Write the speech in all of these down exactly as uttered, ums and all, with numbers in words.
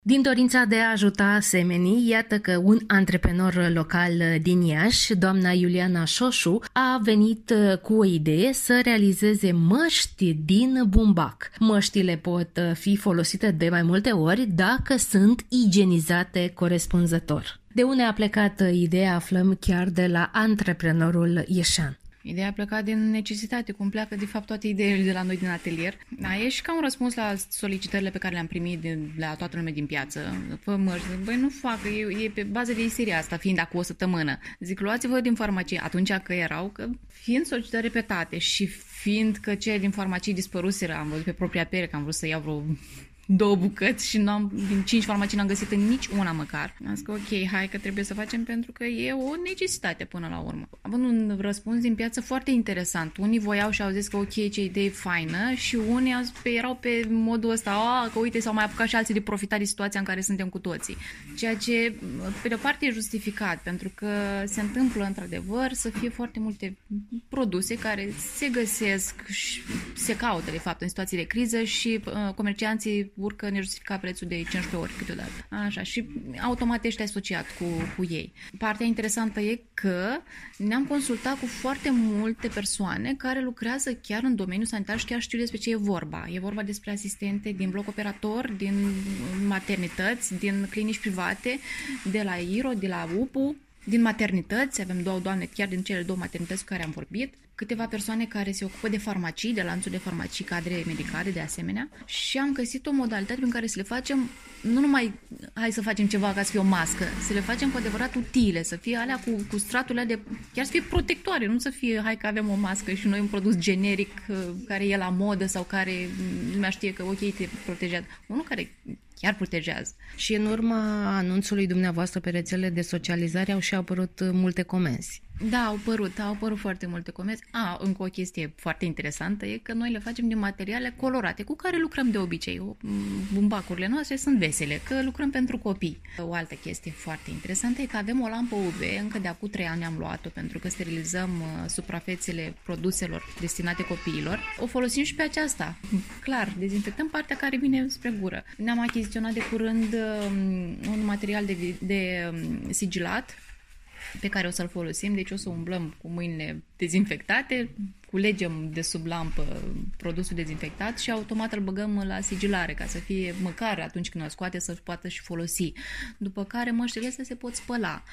Din dorința de a ajuta semenii, iată că un antreprenor local din Iași, doamna Iuliana Șoșu, a venit cu o idee să realizeze măști din bumbac. Măștile pot fi folosite de mai multe ori dacă sunt igienizate corespunzător. De unde a plecat ideea aflăm chiar de la antreprenorul ieșean. Ideea a plecat din necesitate, cum pleacă de fapt toate ideile de la noi din atelier. Da, e și ca un răspuns la solicitările pe care le-am primit de la toată lumea din piață. Fă mărți, băi, nu fac, e, e pe bază de isteria asta, fiind acum o săptămână. Zic, luați-vă din farmacie, atunci că erau, că fiind solicitări repetate și fiind că cei din farmacie dispăruseră, am văzut pe propria piele că am vrut să iau vreo două bucăți și n-am, din cinci farmacii n-am găsit în nici una măcar. Am zis că ok, hai că trebuie să facem pentru că e o necesitate până la urmă. Având un răspuns din piață foarte interesant. Unii voiau și au zis că ok, ce idee faină și unii erau pe modul ăsta, a, că uite, s-au mai apucat și alții de profita de situația în care suntem cu toții. Ceea ce, pe de-o parte, e justificat, pentru că se întâmplă într-adevăr să fie foarte multe produse care se găsesc și se caută, de fapt, în situații de criză și uh, comercianții urcă nejustificat prețul de cincisprezece ori câteodată. Așa, și automat ești asociat cu, cu ei. Partea interesantă e că ne-am consultat cu foarte multe persoane care lucrează chiar în domeniul sanitar și chiar știu despre ce e vorba. E vorba despre asistente din bloc operator, din maternități, din clinici private, de la I R O, de la U P U, din maternități, avem două doamne chiar din cele două maternități cu care am vorbit, câteva persoane care se ocupă de farmacii, de lanțul de farmacii, cadre medicale de asemenea și am găsit o modalitate prin care să le facem, nu numai hai să facem ceva ca să fie o mască, să le facem cu adevărat utile, să fie alea cu, cu straturile de, chiar să fie protectoare, nu să fie hai că avem o mască și noi un produs generic care e la modă sau care lumea știe că ok, te protejează. Unul care chiar protejează. Și în urma anunțului dumneavoastră pe rețelele de socializare au și apărut multe comenzi. Da, au apărut, au apărut foarte multe comenzi. A, încă o chestie foarte interesantă e că noi le facem din materiale colorate, cu care lucrăm de obicei. Bumbacurile noastre sunt vesele, că lucrăm pentru copii. O altă chestie foarte interesantă e că avem o lampă U V, încă de acum trei ani am luat-o, pentru că sterilizăm suprafețele produselor destinate copiilor. O folosim și pe aceasta. Clar, dezinfectăm partea care vine spre gură. Ne-am achiziționat de curând un material de, de sigilat, pe care o să-l folosim, deci o să umblăm cu mâinile dezinfectate, culegem de sub lampă produsul dezinfectat și automat îl băgăm la sigilare, ca să fie măcar atunci când o scoate să poată și folosi. După care măștile astea se pot spăla.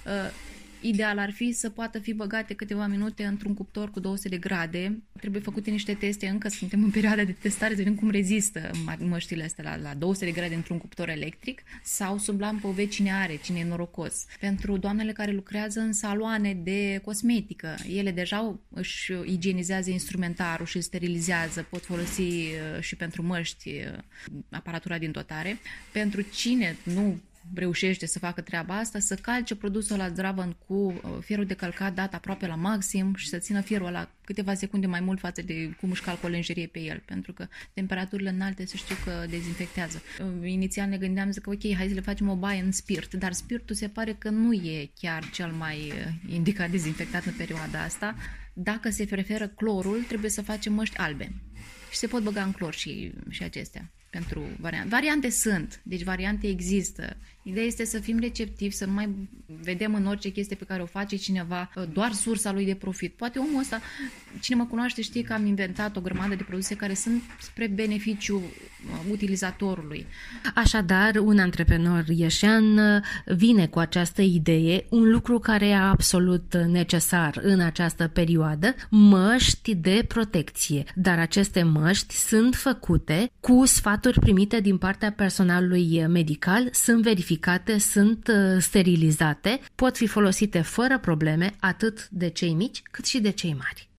Ideal ar fi să poată fi băgate câteva minute într-un cuptor cu două sute de grade. Trebuie făcute niște teste, încă suntem în perioada de testare, să vedem cum rezistă măștile astea la, la două sute de grade într-un cuptor electric sau sub lampă U V, cine are, cine e norocos. Pentru doamnele care lucrează în saloane de cosmetică, ele deja își igienizează instrumentarul și îl sterilizează, pot folosi și pentru măști aparatura din dotare. Pentru cine nu reușește să facă treaba asta, să calce produsul la zdravăn cu fierul de călcat dat aproape la maxim și să țină fierul la câteva secunde mai mult față de cum își calcă o lenjerie pe el, pentru că temperaturile înalte să știu că dezinfectează. Inițial ne gândeam că ok, hai să le facem o baie în spirit, dar spiritul se pare că nu e chiar cel mai indicat dezinfectat în perioada asta. Dacă se preferă clorul, trebuie să facem măști albe și se pot băga în clor și, și acestea. Pentru variante. Variante sunt, deci variante există. Ideea este să fim receptivi, să nu mai vedem în orice chestie pe care o face cineva doar sursa lui de profit. Poate omul ăsta, cine mă cunoaște știe că am inventat o grămadă de produse care sunt spre beneficiu utilizatorului. Așadar, un antreprenor ieșean vine cu această idee, un lucru care e absolut necesar în această perioadă, măști de protecție. Dar aceste măști sunt făcute cu sfaturi primite din partea personalului medical, sunt verificate, sunt sterilizate, pot fi folosite fără probleme atât de cei mici cât și de cei mari.